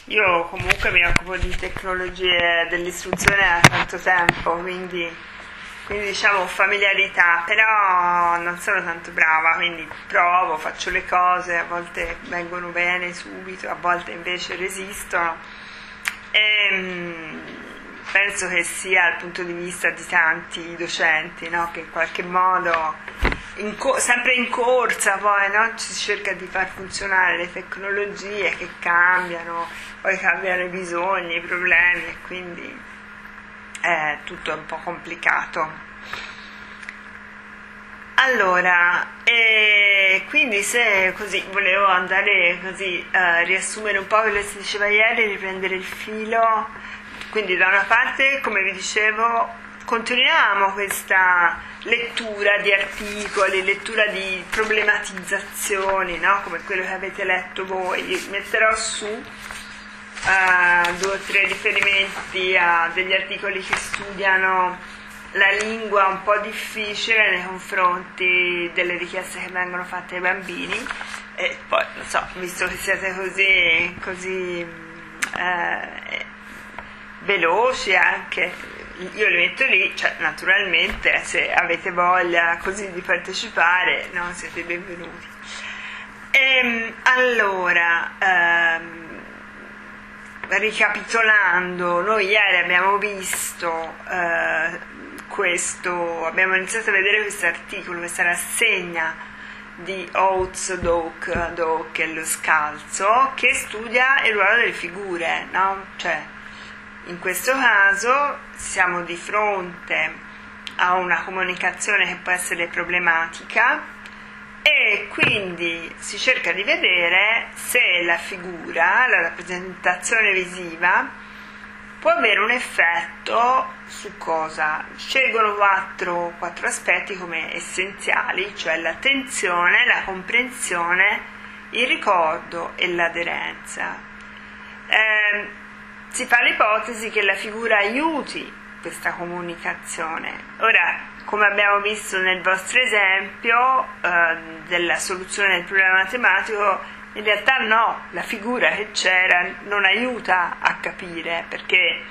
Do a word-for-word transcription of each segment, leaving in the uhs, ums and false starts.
Io comunque mi occupo di tecnologie dell'istruzione da tanto tempo, quindi, quindi diciamo ho familiarità, però non sono tanto brava, quindi provo, faccio le cose, a volte vengono bene subito, a volte invece resistono. E, penso che sia dal punto di vista di tanti docenti, no? Che in qualche modo, in co- sempre in corsa poi, no? Ci si cerca di far funzionare le tecnologie che cambiano, poi cambiano i bisogni, i problemi, e quindi è tutto un po' complicato. Allora, e quindi se così volevo andare così a riassumere un po' quello che si diceva ieri, riprendere il filo. Quindi da una parte, come vi dicevo, continuiamo questa lettura di articoli, lettura di problematizzazioni, no? Come quello che avete letto voi. Io metterò su uh, due o tre riferimenti a degli articoli che studiano la lingua un po' difficile nei confronti delle richieste che vengono fatte ai bambini, e poi, non so, visto che siete così, così eh, veloci anche, io li metto lì, cioè naturalmente se avete voglia così di partecipare, no, siete benvenuti. E, allora, ehm, ricapitolando, noi ieri abbiamo visto eh, questo, abbiamo iniziato a vedere questo articolo, questa rassegna di Oates, Doak, Doak e Lo Scalzo, che studia il ruolo delle figure, no? Cioè, in questo caso siamo di fronte a una comunicazione che può essere problematica e quindi si cerca di vedere se la figura, la rappresentazione visiva, può avere un effetto su cosa? Scelgono quattro, quattro aspetti come essenziali, cioè l'attenzione, la comprensione, il ricordo e l'aderenza. Eh, si fa l'ipotesi che la figura aiuti questa comunicazione. Ora, come abbiamo visto nel vostro esempio eh, della soluzione del problema matematico, in realtà no, la figura che c'era non aiuta a capire, perché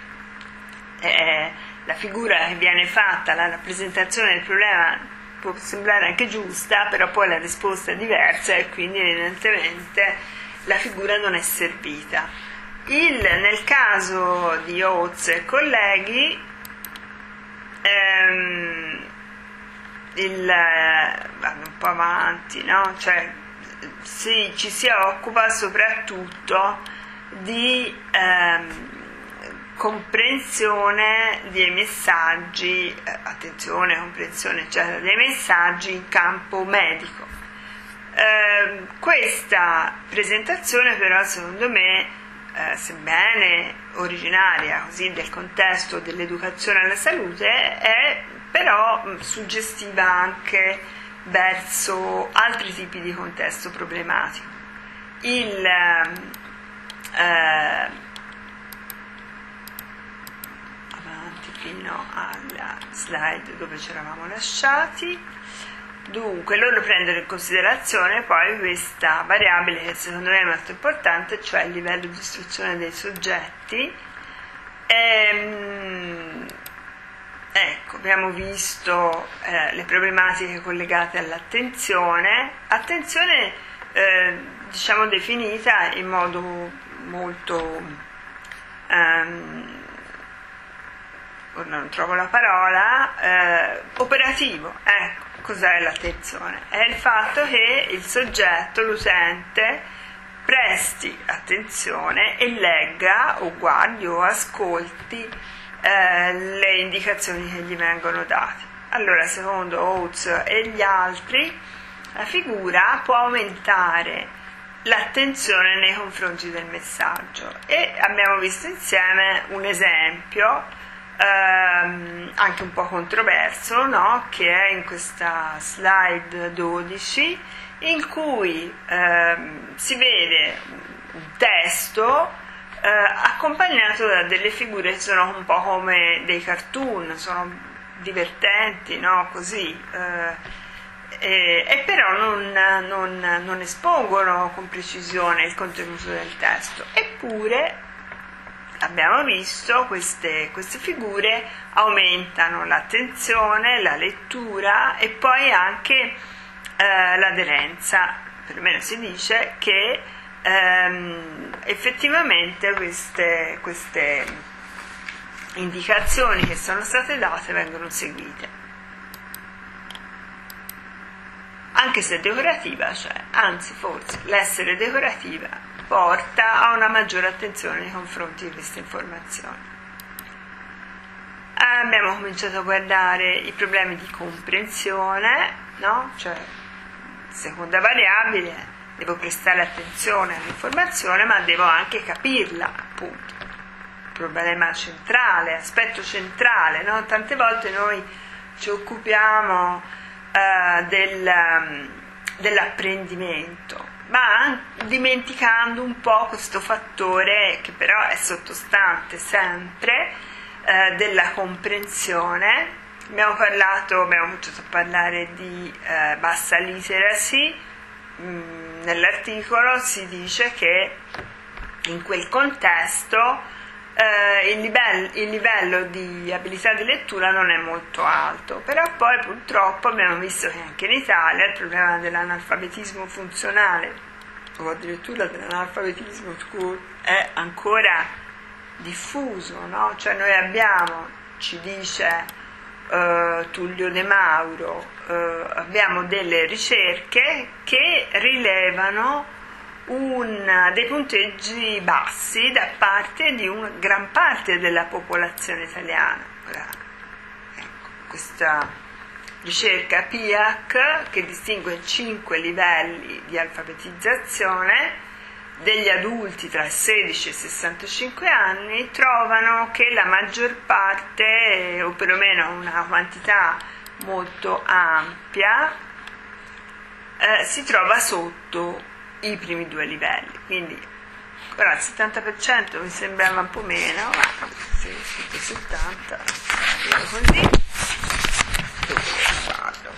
eh, la figura che viene fatta, la rappresentazione del problema può sembrare anche giusta, però poi la risposta è diversa e quindi evidentemente la figura non è servita. Il, nel caso di Oates e colleghi, ehm, il, vado un po' avanti, no? Cioè, si, ci si occupa soprattutto di ehm, comprensione dei messaggi, eh, attenzione, comprensione eccetera, dei messaggi in campo medico. Eh, questa presentazione però secondo me, eh, sebbene originaria così del contesto dell'educazione alla salute, è però mh, suggestiva anche verso altri tipi di contesto problematico. Il, eh, avanti fino alla slide dove ci eravamo lasciati. Dunque, loro prendono in considerazione poi questa variabile che secondo me è molto importante, cioè il livello di istruzione dei soggetti. Ehm, ecco, abbiamo visto eh, le problematiche collegate all'attenzione, attenzione eh, diciamo definita in modo molto, ehm, non trovo la parola, eh, operativo, ecco. Cos'è l'attenzione? È il fatto che il soggetto, l'utente, presti attenzione e legga o guardi o ascolti eh, le indicazioni che gli vengono date. Allora, secondo Oates e gli altri, la figura può aumentare l'attenzione nei confronti del messaggio, e abbiamo visto insieme un esempio ehm, anche un po' controverso, no? Che è in questa slide dodici, in cui ehm, si vede un testo eh, accompagnato da delle figure che sono un po' come dei cartoon, sono divertenti, no? Così, eh, e, e però non, non, non espongono con precisione il contenuto del testo. Eppure abbiamo visto queste, queste figure aumentano l'attenzione, la lettura e poi anche eh, l'aderenza. Perlomeno si dice che ehm, effettivamente queste, queste indicazioni che sono state date vengono seguite. Anche se decorativa, cioè, anzi forse l'essere decorativa porta a una maggiore attenzione nei confronti di queste informazioni. Abbiamo cominciato a guardare i problemi di comprensione, no? Cioè, seconda variabile, devo prestare attenzione all'informazione, ma devo anche capirla, appunto. Problema centrale, aspetto centrale, no? Tante volte noi ci occupiamo uh, del, um, dell'apprendimento, ma dimenticando un po' questo fattore che però è sottostante sempre uh, della comprensione. Abbiamo parlato, abbiamo cominciato a parlare di uh, bassa literacy. Mm, nell'articolo si dice che in quel contesto Uh, il, livello, il livello di abilità di lettura non è molto alto, però poi purtroppo abbiamo visto che anche in Italia il problema dell'analfabetismo funzionale o addirittura dell'analfabetismo è ancora diffuso, no? Cioè noi abbiamo, ci dice uh, Tullio De Mauro, uh, abbiamo delle ricerche che rilevano Un, dei punteggi bassi da parte di una gran parte della popolazione italiana. Ora, ecco, questa ricerca P I A C, che distingue cinque livelli di alfabetizzazione degli adulti tra i sedici e i sessantacinque anni, trovano che la maggior parte, o perlomeno una quantità molto ampia, eh, si trova sotto i primi due livelli, quindi ora il settanta per cento mi sembrava un po' meno, ma se sotto il settanta io così guardo,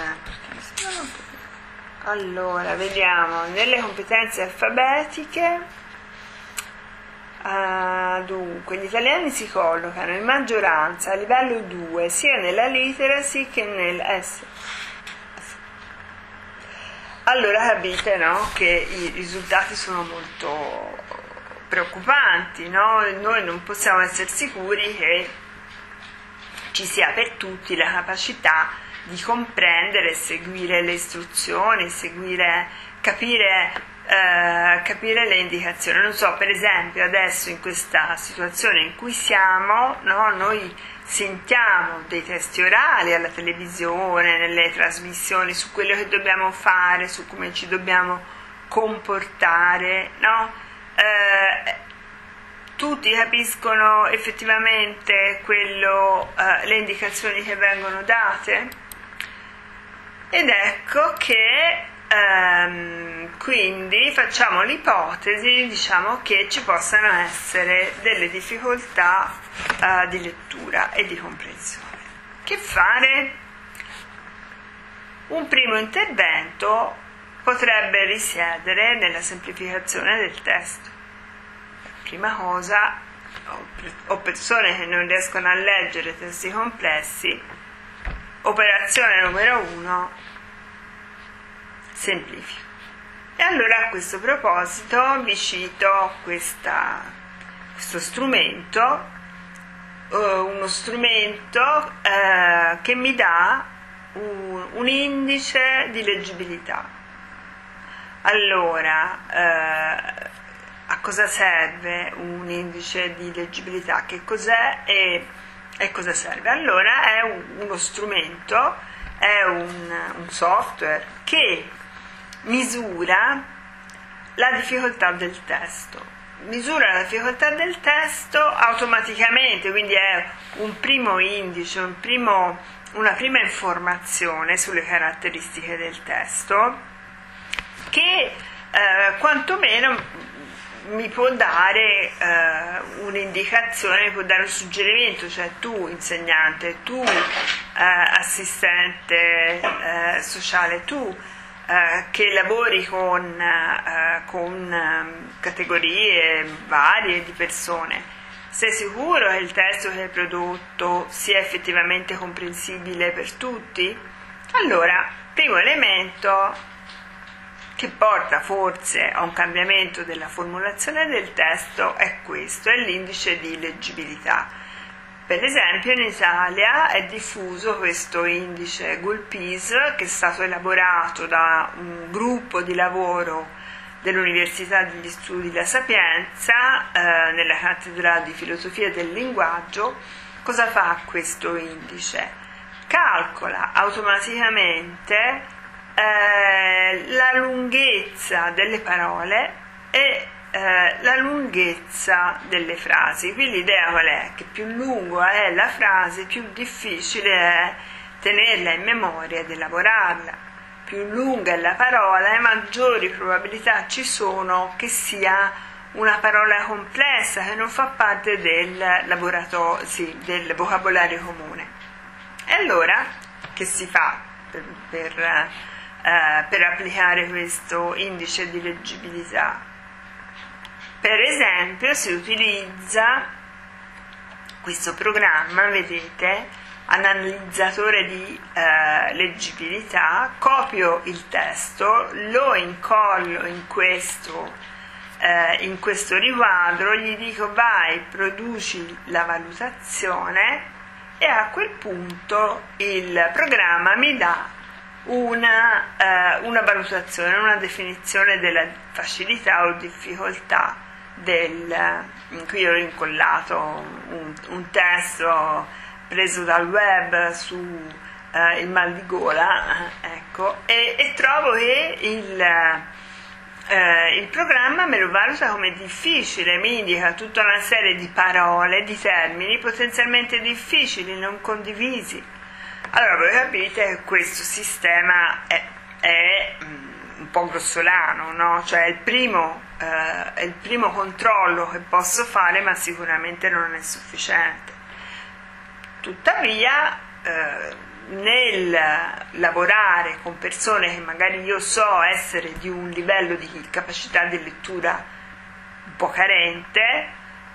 eh, allora vediamo nelle competenze alfabetiche. Uh, dunque gli italiani si collocano in maggioranza a livello due sia nella literacy che nel S. Allora capite, no, che i risultati sono molto preoccupanti, no? Noi non possiamo essere sicuri che ci sia per tutti la capacità di comprendere e seguire le istruzioni, seguire, capire, eh, capire le indicazioni. Non so, per esempio adesso in questa situazione in cui siamo, no, noi sentiamo dei testi orali alla televisione, nelle trasmissioni, su quello che dobbiamo fare, su come ci dobbiamo comportare, no? Eh, tutti capiscono effettivamente quello, eh, le indicazioni che vengono date? Ed ecco che ehm, quindi facciamo l'ipotesi, diciamo, che ci possano essere delle difficoltà Uh, di lettura e di comprensione. Che fare? Un primo intervento potrebbe risiedere nella semplificazione del testo. Prima cosa, ho persone che non riescono a leggere testi complessi, operazione numero uno, semplifico. E allora a questo proposito vi cito questa, questo strumento, uno strumento eh, che mi dà un, un indice di leggibilità. Allora, eh, a cosa serve un indice di leggibilità? Che cos'è e, e cosa serve? Allora è un, uno strumento, è un, un software che misura la difficoltà del testo. Misura la difficoltà del testo automaticamente, quindi è un primo indice, un primo, una prima informazione sulle caratteristiche del testo che eh, quantomeno mi può dare eh, un'indicazione, mi può dare un suggerimento, cioè tu insegnante, tu eh, assistente eh, sociale, tu eh, che lavori con, eh, con eh, categorie varie di persone, sei sicuro che il testo che hai prodotto sia effettivamente comprensibile per tutti? Allora, primo elemento che porta forse a un cambiamento della formulazione del testo è questo, è l'indice di leggibilità. Per esempio in Italia è diffuso questo indice Gulpis, che è stato elaborato da un gruppo di lavoro dell'Università degli Studi La Sapienza eh, nella cattedra di filosofia del linguaggio. Cosa fa questo indice? Calcola automaticamente Eh, la lunghezza delle parole e eh, la lunghezza delle frasi. Qui l'idea qual è? Che più lunga è la frase, più difficile è tenerla in memoria ed elaborarla. Più lunga è la parola e maggiori probabilità ci sono che sia una parola complessa, che non fa parte del laboratorio, sì, del vocabolario comune. E allora che si fa per, per Uh, per applicare questo indice di leggibilità? Per esempio si utilizza questo programma, vedete, analizzatore di uh, leggibilità, copio il testo, lo incollo in questo, uh, in questo riquadro, gli dico vai, produci la valutazione e a quel punto il programma mi dà Una, eh, una valutazione, una definizione della facilità o difficoltà del... Qui ho incollato un, un testo preso dal web su eh, il mal di gola, ecco, e, e trovo che il, eh, il programma me lo valuta come difficile, mi indica tutta una serie di parole, di termini potenzialmente difficili, non condivisi. Allora voi capite che questo sistema è, è un po' grossolano, no? Cioè è il, primo, eh, è il primo controllo che posso fare, ma sicuramente non è sufficiente. Tuttavia, eh, nel lavorare con persone che magari io so essere di un livello di capacità di lettura un po' carente,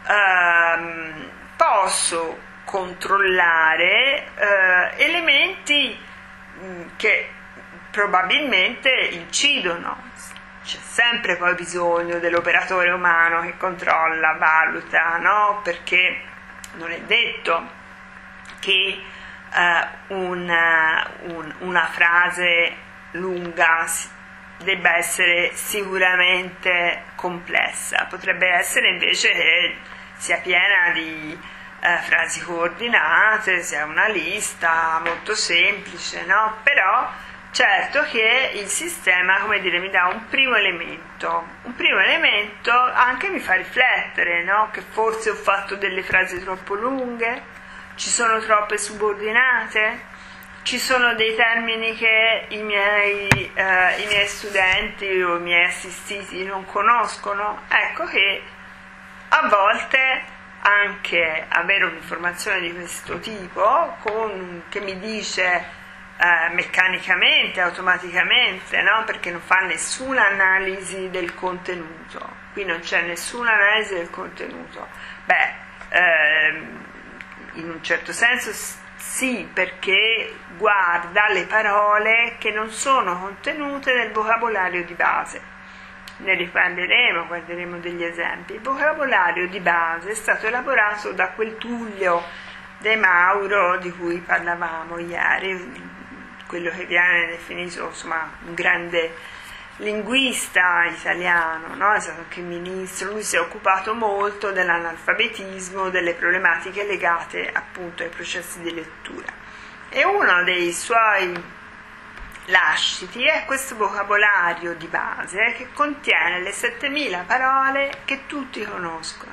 ehm, posso controllare eh, elementi mh, che probabilmente incidono. C'è sempre poi bisogno dell'operatore umano che controlla, valuta, no? Perché non è detto che eh, una, un, una frase lunga debba essere sicuramente complessa, potrebbe essere invece che sia piena di Eh, frasi coordinate, sia una lista molto semplice, no? Però certo che il sistema, come dire, mi dà un primo elemento, un primo elemento anche mi fa riflettere, no? Che forse ho fatto delle frasi troppo lunghe, ci sono troppe subordinate, ci sono dei termini che i miei, eh, i miei studenti o i miei assistiti non conoscono. Ecco che a volte anche avere un'informazione di questo tipo con, che mi dice eh, meccanicamente, automaticamente, no? Perché non fa nessuna analisi del contenuto, qui non c'è nessuna analisi del contenuto, beh, ehm, in un certo senso sì, perché guarda le parole che non sono contenute nel vocabolario di base. Ne riparleremo, guarderemo degli esempi. Il vocabolario di base è stato elaborato da quel Tullio De Mauro di cui parlavamo ieri, quello che viene definito insomma un grande linguista italiano, no? È stato anche ministro, lui si è occupato molto dell'analfabetismo, delle problematiche legate appunto ai processi di lettura. E uno dei suoi lasciti è questo vocabolario di base che contiene le settemila parole che tutti conoscono.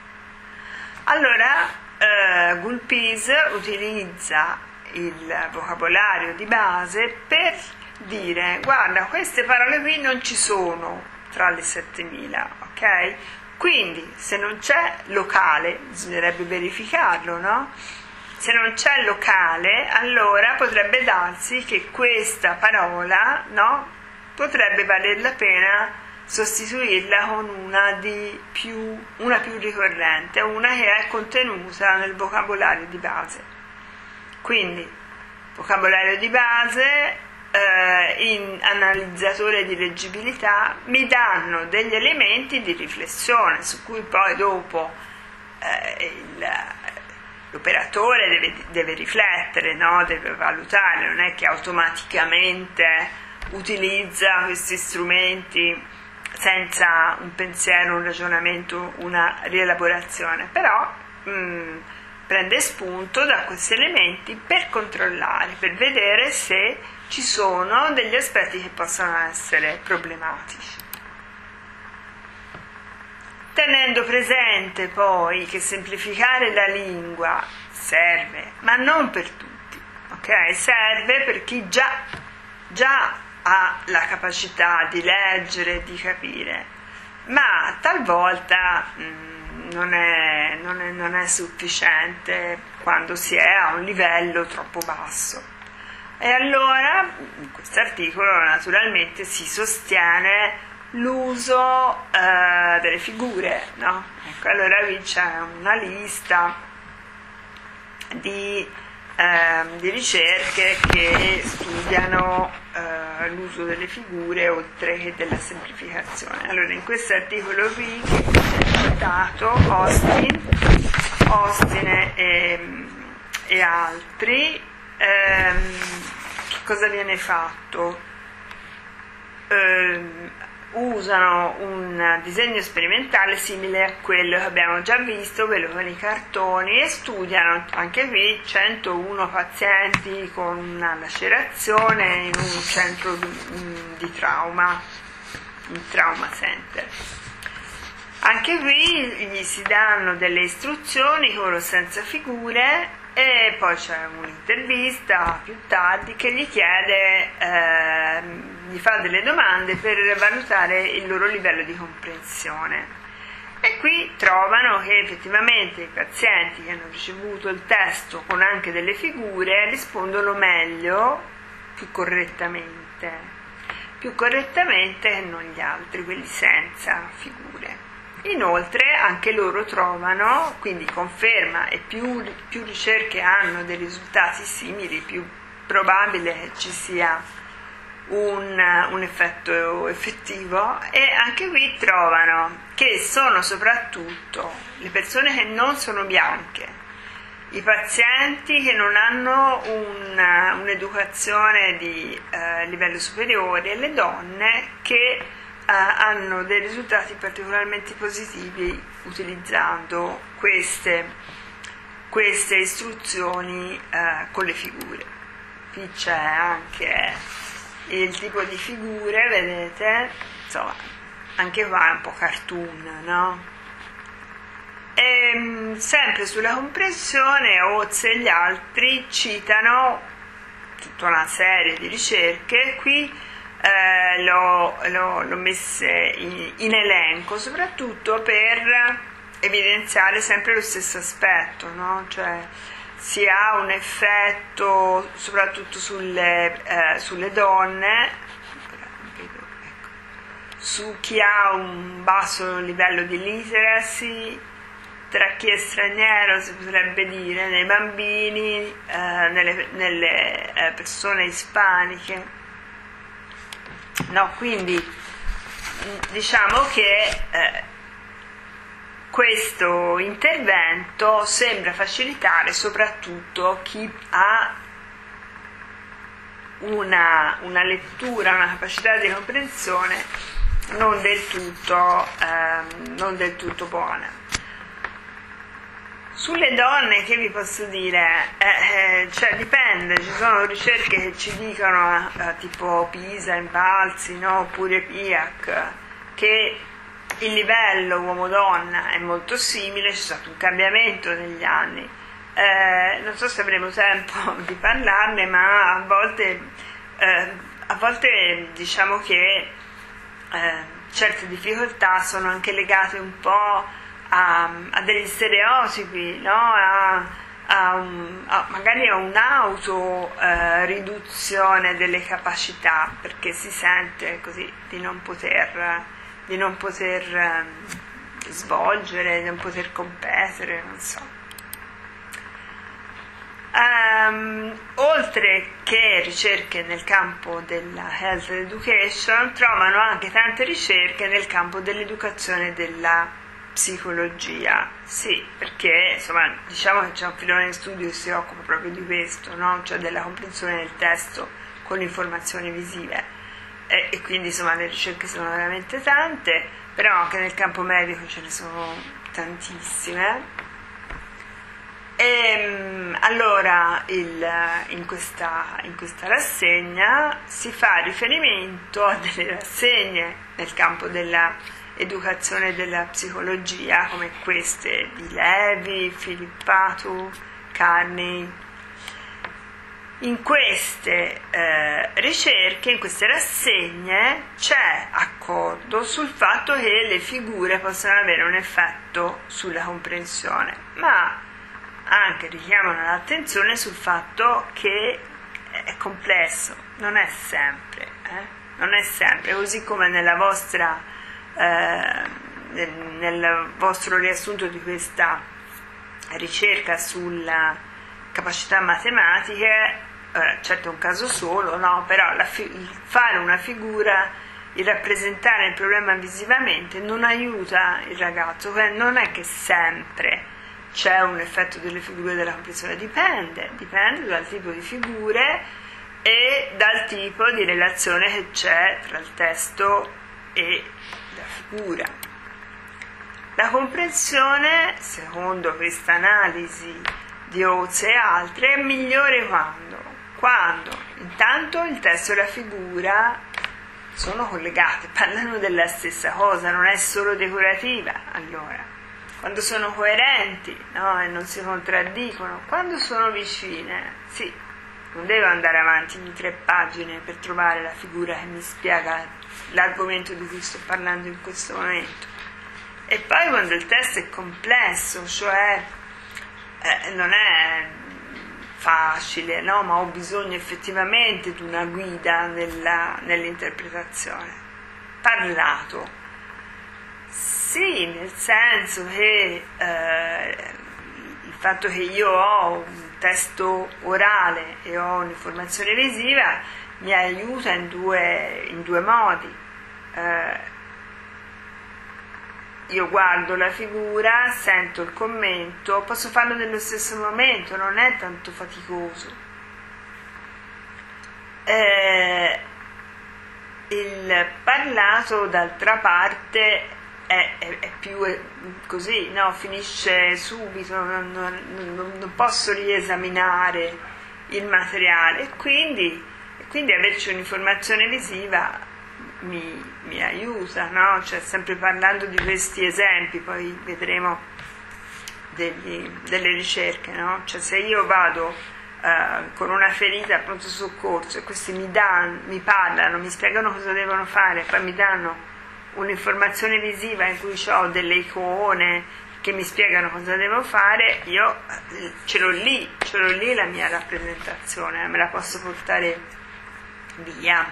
Allora eh, Gulpis utilizza il vocabolario di base per dire guarda, queste parole qui non ci sono tra le settemila, ok? Quindi se non c'è locale, bisognerebbe verificarlo, no? Se non c'è locale, allora potrebbe darsi che questa parola, no, potrebbe valer la pena sostituirla con una di più, una più ricorrente, una che è contenuta nel vocabolario di base. Quindi, vocabolario di base, eh, in analizzatore di leggibilità, mi danno degli elementi di riflessione su cui poi dopo eh, il, l'operatore deve, deve riflettere, no? Deve valutare, non è che automaticamente utilizza questi strumenti senza un pensiero, un ragionamento, una rielaborazione, però mh, prende spunto da questi elementi per controllare, per vedere se ci sono degli aspetti che possono essere problematici. Tenendo presente poi che semplificare la lingua serve, ma non per tutti, ok? Serve per chi già, già ha la capacità di leggere e di capire, ma talvolta mh, non, è, non, è, non è sufficiente quando si è a un livello troppo basso. E allora in questo articolo naturalmente si sostiene l'uso eh, delle figure, no? Ecco, allora qui c'è una lista di, eh, di ricerche che studiano eh, l'uso delle figure oltre che della semplificazione. Allora in questo articolo qui che è citato Austin, Austin e, e altri, ehm, che cosa viene fatto? Ehm, usano un disegno sperimentale simile a quello che abbiamo già visto, quello con i cartoni, e studiano anche qui centouno pazienti con una lacerazione in un centro di, di trauma, un trauma center. Anche qui gli si danno delle istruzioni con o senza figure, e poi c'è un'intervista più tardi che gli chiede, eh, gli fa delle domande per valutare il loro livello di comprensione. E qui trovano che effettivamente i pazienti che hanno ricevuto il testo con anche delle figure rispondono meglio, più correttamente, più correttamente che non gli altri, quelli senza figure. Inoltre anche loro trovano, quindi conferma, e più, più ricerche hanno dei risultati simili, più probabile che ci sia un, un effetto effettivo, e anche qui trovano che sono soprattutto le persone che non sono bianche, i pazienti che non hanno un, un'educazione di eh, livello superiore, e le donne che Uh, hanno dei risultati particolarmente positivi utilizzando queste, queste istruzioni uh, con le figure. Qui c'è anche il tipo di figure, vedete, insomma, anche qua è un po' cartoon, no? E, sempre sulla comprensione, Oz e gli altri citano tutta una serie di ricerche. Qui Eh, l'ho, l'ho, l'ho messe in, in elenco soprattutto per evidenziare sempre lo stesso aspetto, no? Cioè si ha un effetto soprattutto sulle, eh, sulle donne, su chi ha un basso livello di literacy, tra chi è straniero, si potrebbe dire, nei bambini, eh, nelle, nelle eh, persone ispaniche. No, quindi diciamo che eh, questo intervento sembra facilitare soprattutto chi ha una, una lettura, una capacità di comprensione non del tutto, eh, non del tutto buona. Sulle donne che vi posso dire? Eh, eh, cioè dipende, ci sono ricerche che ci dicono eh, tipo PISA, Imbalzi, no? Oppure P I A C, che il livello uomo-donna è molto simile, c'è stato un cambiamento negli anni. Eh, non so se avremo tempo di parlarne, ma a volte, eh, a volte diciamo che eh, certe difficoltà sono anche legate un po' a, a degli stereotipi, no? a, a un, a, magari a un'auto-riduzione eh, delle capacità, perché si sente così di non poter, di non poter eh, svolgere, di non poter competere, non so. Um, oltre che ricerche nel campo della health education, trovano anche tante ricerche nel campo dell'educazione e della psicologia. Sì, perché insomma diciamo che c'è un filone di studio che si occupa proprio di questo, no? Cioè della comprensione del testo con informazioni visive, e, e quindi insomma le ricerche sono veramente tante, però anche nel campo medico ce ne sono tantissime. E, allora il, in, questa, in questa rassegna si fa riferimento a delle rassegne nel campo dell'educazione e della psicologia, come queste di Levi, Philippatu, Carney. In queste eh, ricerche, in queste rassegne, c'è accordo sul fatto che le figure possono avere un effetto sulla comprensione, ma anche richiamano l'attenzione sul fatto che è complesso, non è sempre, eh? non è sempre, così come nella vostra, eh, nel, nel vostro riassunto di questa ricerca sulla capacità matematiche, eh, certo è un caso solo, no? Però la fi- il fare una figura, il rappresentare il problema visivamente non aiuta il ragazzo, non è che sempre c'è un effetto delle figure della comprensione, dipende, dipende dal tipo di figure e dal tipo di relazione che c'è tra il testo e la figura. La comprensione, secondo questa analisi di Oates e altre, è migliore quando? Quando intanto il testo e la figura sono collegate, parlano della stessa cosa, non è solo decorativa, allora. Quando sono coerenti, no? E non si contraddicono, quando sono vicine, sì, non devo andare avanti di tre pagine per trovare la figura che mi spiega l'argomento di cui sto parlando in questo momento. E poi quando il testo è complesso, cioè eh, non è facile, no? Ma ho bisogno effettivamente di una guida nella, nell'interpretazione. Parlato. Sì, nel senso che eh, il fatto che io ho un testo orale e ho un'informazione visiva mi aiuta in due, in due modi. Eh, io guardo la figura, sento il commento, posso farlo nello stesso momento, non è tanto faticoso. Eh, il parlato, d'altra parte, È, è, è più così, no? Finisce subito, non, non, non posso riesaminare il materiale, e quindi, e quindi averci un'informazione visiva mi, mi aiuta, no? Cioè, sempre parlando di questi esempi, poi vedremo degli, delle ricerche, no? Cioè, se io vado uh, con una ferita a pronto soccorso e questi mi, danno, mi parlano, mi spiegano cosa devono fare, poi mi danno un'informazione visiva in cui ho delle icone che mi spiegano cosa devo fare, io ce l'ho lì, ce l'ho lì la mia rappresentazione, me la posso portare via.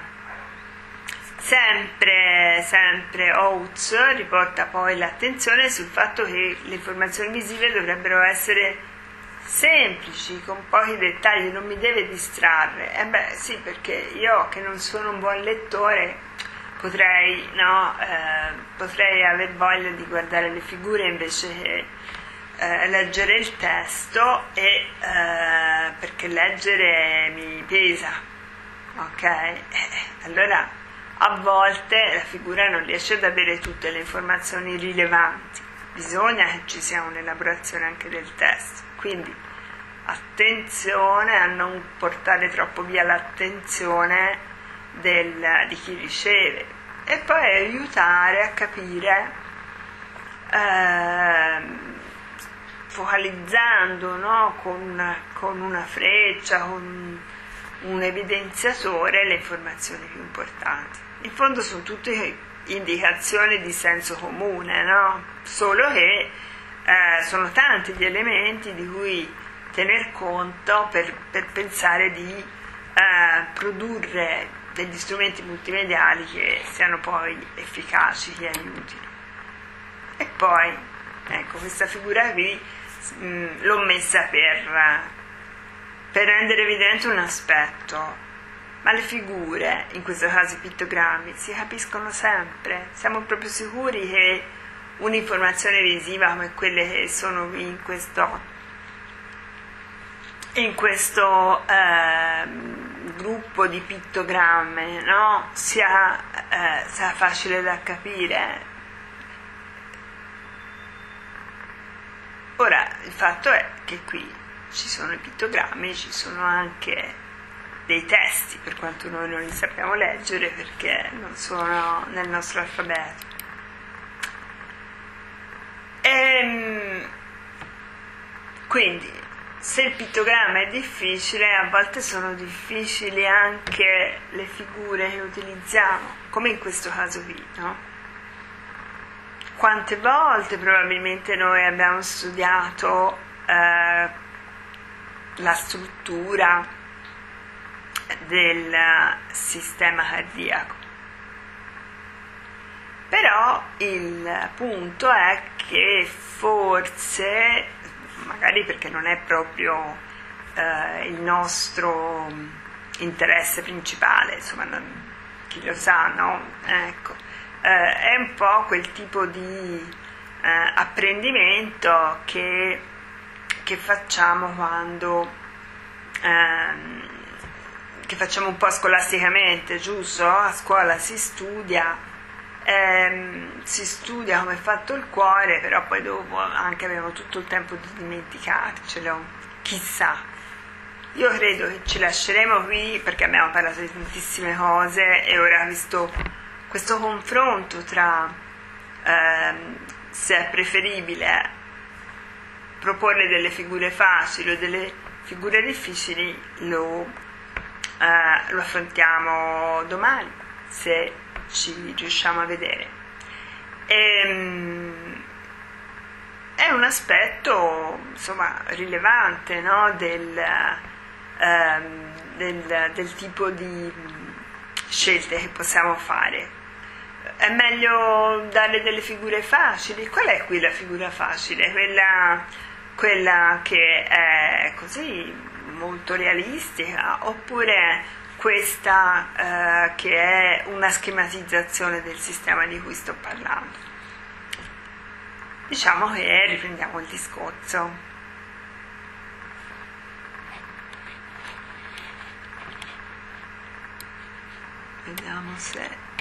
Sempre, sempre Oates riporta poi l'attenzione sul fatto che le informazioni visive dovrebbero essere semplici, con pochi dettagli, non mi deve distrarre. E beh sì, perché io che non sono un buon lettore Potrei, no, eh, potrei aver voglia di guardare le figure invece che eh, leggere il testo, e eh, perché leggere mi pesa, ok? Eh, allora a volte la figura non riesce ad avere tutte le informazioni rilevanti, bisogna che ci sia un'elaborazione anche del testo, quindi attenzione a non portare troppo via l'attenzione Del, di chi riceve, e poi aiutare a capire eh, focalizzando, no? con, con una freccia, con un evidenziatore, le informazioni più importanti. In fondo sono tutti indicazioni di senso comune, no? Solo che eh, sono tanti gli elementi di cui tener conto per, per pensare di eh, produrre degli strumenti multimediali che siano poi efficaci e utili. E poi, ecco, questa figura qui mh, l'ho messa per, per rendere evidente un aspetto. Ma le figure, in questo caso i pittogrammi, si capiscono sempre. Siamo proprio sicuri che un'informazione visiva come quelle che sono qui in questo, in questo eh, gruppo di pittogrammi, no? sia, eh, sia facile da capire. Ora, il fatto è che qui ci sono i pittogrammi, ci sono anche dei testi, per quanto noi non li sappiamo leggere perché non sono nel nostro alfabeto. E, quindi, se il pittogramma è difficile, a volte sono difficili anche le figure che utilizziamo, come in questo caso qui, no? Quante volte probabilmente noi abbiamo studiato eh, la struttura del sistema cardiaco. Però il punto è che forse, magari perché non è proprio eh, il nostro interesse principale, insomma, non, chi lo sa, no? Ecco, eh, è un po' quel tipo di eh, apprendimento che, che facciamo quando ehm, che facciamo un po' scolasticamente, giusto? A scuola si studia, ehm, si studia come è fatto il cuore, però poi dopo anche abbiamo tutto il tempo di dimenticarcelo, chissà. Io credo che ci lasceremo qui perché abbiamo parlato di tantissime cose e ora visto questo confronto tra ehm, se è preferibile proporre delle figure facili o delle figure difficili, lo Uh, lo affrontiamo domani se ci riusciamo a vedere. E, um, è un aspetto insomma rilevante, no? del, uh, del, del tipo di scelte che possiamo fare. È meglio dare delle figure facili. Qual è qui la figura facile? Quella, quella che è così molto realistica, oppure questa eh, che è una schematizzazione del sistema di cui sto parlando? Diciamo che riprendiamo il discorso. Vediamo se